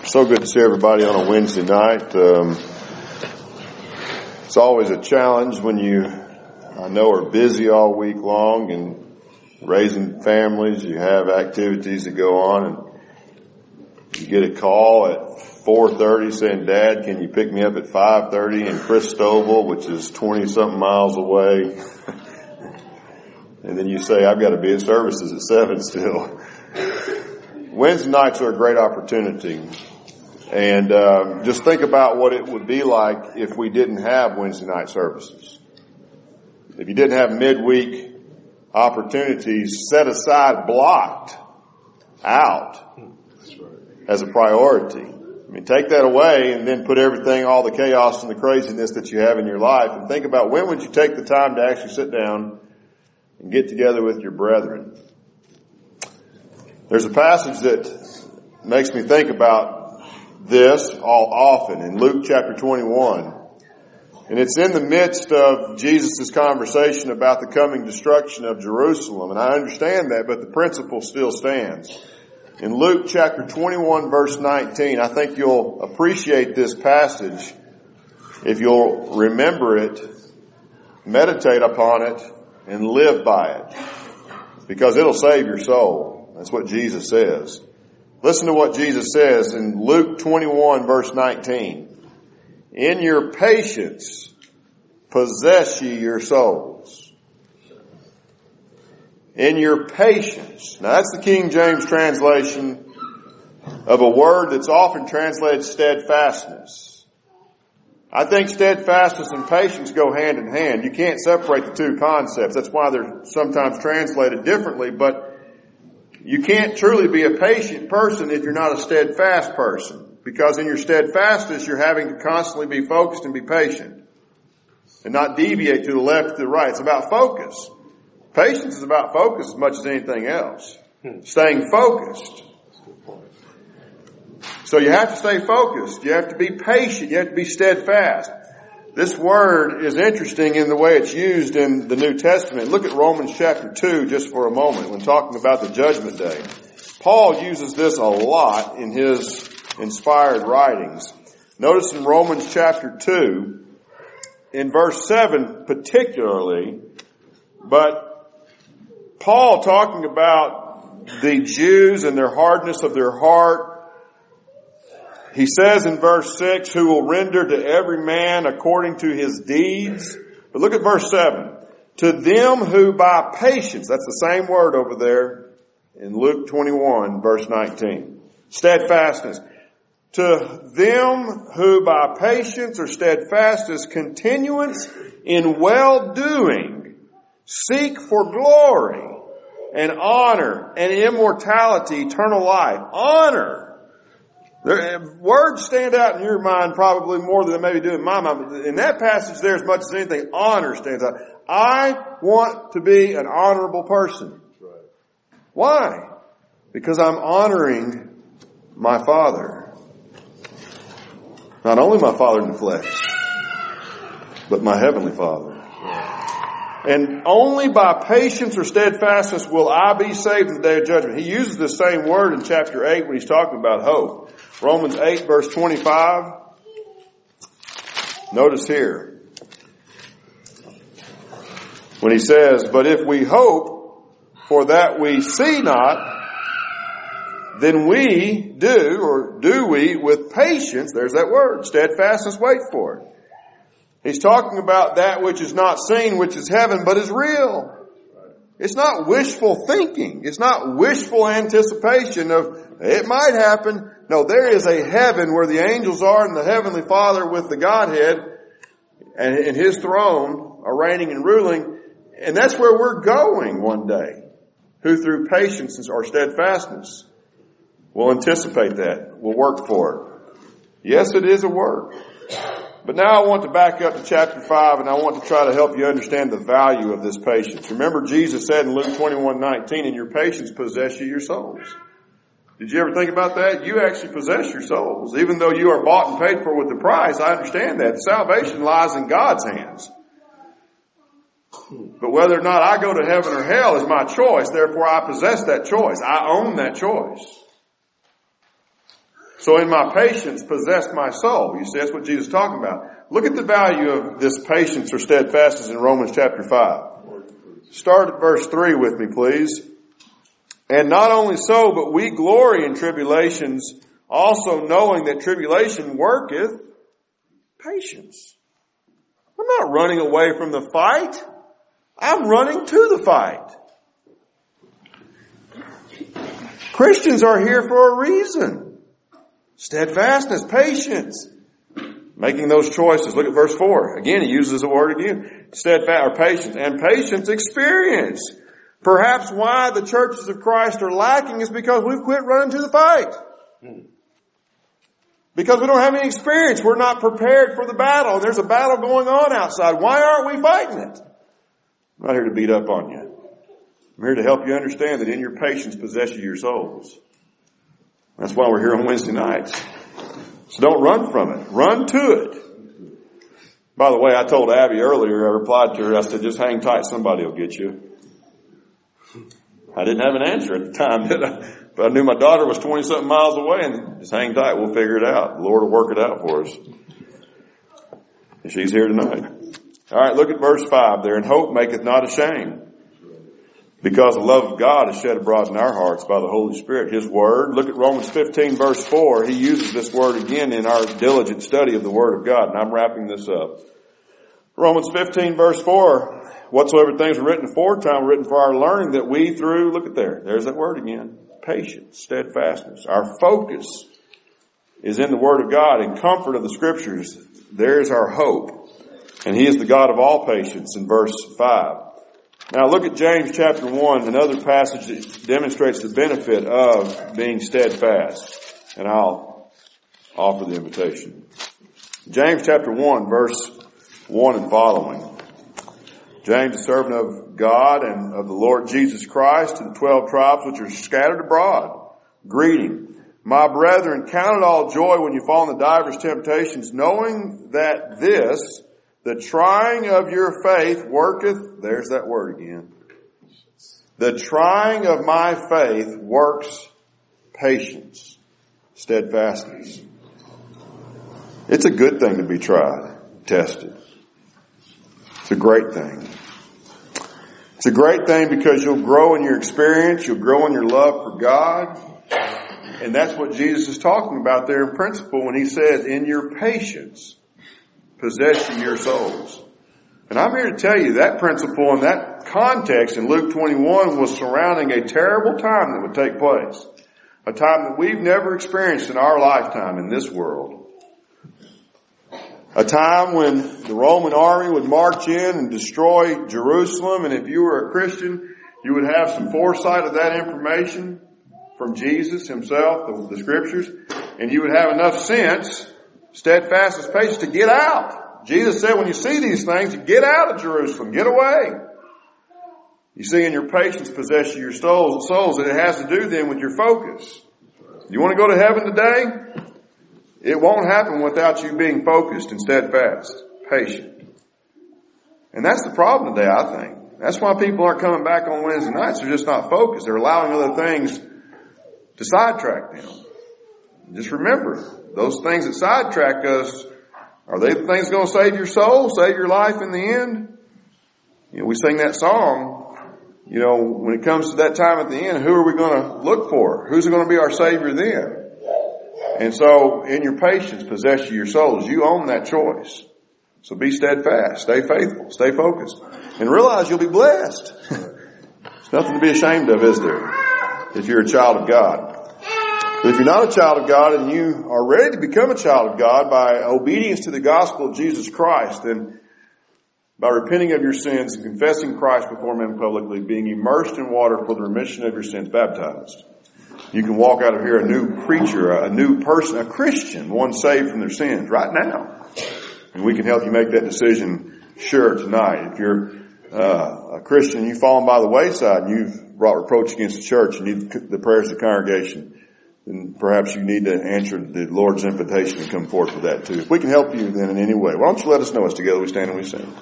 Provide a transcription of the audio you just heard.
So good to see everybody on a Wednesday night. It's always a challenge when I know, are busy all week long and raising families. You have activities that go on, and you get a call at 4:30 saying, "Dad, can you pick me up at 5:30 in Christoville, which is 20-something miles away?" And then you say, "I've got to be at services at 7 still." Wednesday nights are a great opportunity. And just think about what it would be like if we didn't have Wednesday night services. If you didn't have midweek opportunities set aside, blocked out as a priority. I mean, take that away and then put everything, all the chaos and the craziness that you have in your life, and think about when would you take the time to actually sit down and get together with your brethren. There's a passage that makes me think about this all often in Luke chapter 21. And it's in the midst of Jesus' conversation about the coming destruction of Jerusalem. And I understand that, but the principle still stands. In Luke chapter 21 verse 19, I think you'll appreciate this passage if you'll remember it, meditate upon it, and live by it. Because it'll save your soul. That's what Jesus says. Listen to what Jesus says in Luke 21 verse 19. "In your patience possess ye your souls." In your patience. Now that's the King James translation of a word that's often translated steadfastness. I think steadfastness and patience go hand in hand. You can't separate the two concepts. That's why they're sometimes translated differently, but you can't truly be a patient person if you're not a steadfast person. Because in your steadfastness, you're having to constantly be focused and be patient. And not deviate to the left or to the right. It's about focus. Patience is about focus as much as anything else. Staying focused. So you have to stay focused. You have to be patient. You have to be steadfast. This word is interesting in the way it's used in the New Testament. Look at Romans chapter 2 just for a moment when talking about the judgment day. Paul uses this a lot in his inspired writings. Notice in Romans chapter 2, in verse 7 particularly, but Paul talking about the Jews and their hardness of their heart. He says in verse 6, "Who will render to every man according to his deeds." But look at verse 7. "To them who by patience," that's the same word over there in Luke 21 verse 19. Steadfastness. "To them who by patience or steadfastness, continuance in well-doing, seek for glory and honor and immortality, eternal life." Honor. Words stand out in your mind probably more than they maybe do in my mind. But in that passage there, as much as anything, honor stands out. I want to be an honorable person. Why? Because I'm honoring my Father. Not only my Father in the flesh, but my Heavenly Father. "And only by patience or steadfastness will I be saved in the day of judgment." He uses the same word in chapter 8 when he's talking about hope. Romans 8 verse 25. Notice here. When he says, "But if we hope for that we see not, then we do we with patience," there's that word, steadfastness, wait for it. He's talking about that which is not seen, which is heaven, but is real. It's not wishful thinking. It's not wishful anticipation of, it might happen. No, there is a heaven where the angels are and the Heavenly Father with the Godhead and His throne are reigning and ruling. And that's where we're going one day. Who through patience or steadfastness will anticipate that, will work for it. Yes, it is a work. But now I want to back up to chapter 5, and I want to try to help you understand the value of this patience. Remember Jesus said in Luke 21:19, "In your patience possess you your souls." Did you ever think about that? You actually possess your souls. Even though you are bought and paid for with the price, I understand that. Salvation lies in God's hands. But whether or not I go to heaven or hell is my choice. Therefore, I possess that choice. I own that choice. So in my patience possess my soul. You see, that's what Jesus is talking about. Look at the value of this patience or steadfastness in Romans chapter 5. Start at verse 3 with me, please. And not only so, but we glory in tribulations, also knowing that tribulation worketh patience. I'm not running away from the fight. I'm running to the fight. Christians are here for a reason. Steadfastness, patience. Making those choices. Look at verse 4. Again, he uses the word again. Steadfast or patience. And patience, experience. Perhaps why the churches of Christ are lacking is because we've quit running to the fight. Because we don't have any experience. We're not prepared for the battle. And there's a battle going on outside. Why aren't we fighting it? I'm not here to beat up on you. I'm here to help you understand that in your patience possess you your souls. That's why we're here on Wednesday nights. So don't run from it. Run to it. By the way, I told Abby earlier, I replied to her, I said, just hang tight, somebody will get you. I didn't have an answer at the time, did I? But I knew my daughter was 20-something miles away, and just hang tight, we'll figure it out. The Lord will work it out for us. And she's here tonight. All right, look at verse 5 there. And hope maketh not ashamed, because the love of God is shed abroad in our hearts by the Holy Spirit, His Word. Look at Romans 15 verse 4. He uses this word again in our diligent study of the Word of God, and I'm wrapping this up. Romans 15 verse 4. Whatsoever things were written aforetime were written for our learning, that we through, look at there's that word again, patience, steadfastness. Our focus is in the Word of God, in comfort of the Scriptures. There's our hope. And He is the God of all patience in verse 5. Now look at James chapter 1, another passage that demonstrates the benefit of being steadfast. And I'll offer the invitation. James chapter 1, verse 1 and following. James, a servant of God and of the Lord Jesus Christ, to the 12 tribes which are scattered abroad, greeting. My brethren, count it all joy when you fall into divers temptations, knowing that this, the trying of your faith worketh, there's that word again. The trying of my faith works patience, steadfastness. It's a good thing to be tried, tested. It's a great thing. It's a great thing because you'll grow in your experience, you'll grow in your love for God. And that's what Jesus is talking about there in principle when He says, in your patience, possess ye your souls. And I'm here to tell you that principle and that context in Luke 21 was surrounding a terrible time that would take place. A time that we've never experienced in our lifetime in this world. A time when the Roman army would march in and destroy Jerusalem, and if you were a Christian, you would have some foresight of that information from Jesus Himself, the Scriptures, and you would have enough sense, steadfastness, patience to get out. Jesus said when you see these things, you get out of Jerusalem, get away. You see, in your patience possess your souls, and it has to do then with your focus. You want to go to heaven today? It won't happen without you being focused and steadfast, patient. And that's the problem today, I think. That's why people aren't coming back on Wednesday nights. They're just not focused. They're allowing other things to sidetrack them. Just remember, those things that sidetrack us, are they the things going to save your soul, save your life in the end? You know, we sing that song, you know, when it comes to that time at the end, who are we going to look for? Who's going to be our Savior then? And so, in your patience, possess your souls. You own that choice. So be steadfast, stay faithful, stay focused, and realize you'll be blessed. There's nothing to be ashamed of, is there? If you're a child of God. But if you're not a child of God and you are ready to become a child of God by obedience to the gospel of Jesus Christ, then by repenting of your sins and confessing Christ before men publicly, being immersed in water for the remission of your sins, baptized, you can walk out of here a new creature, a new person, a Christian, one saved from their sins right now. And we can help you make that decision sure tonight. If you're a Christian, you've fallen by the wayside and you've brought reproach against the church, you need the prayers of the congregation, then perhaps you need to answer the Lord's invitation and come forth for that too. If we can help you then in any way, why don't you let us know as together we stand and we sing.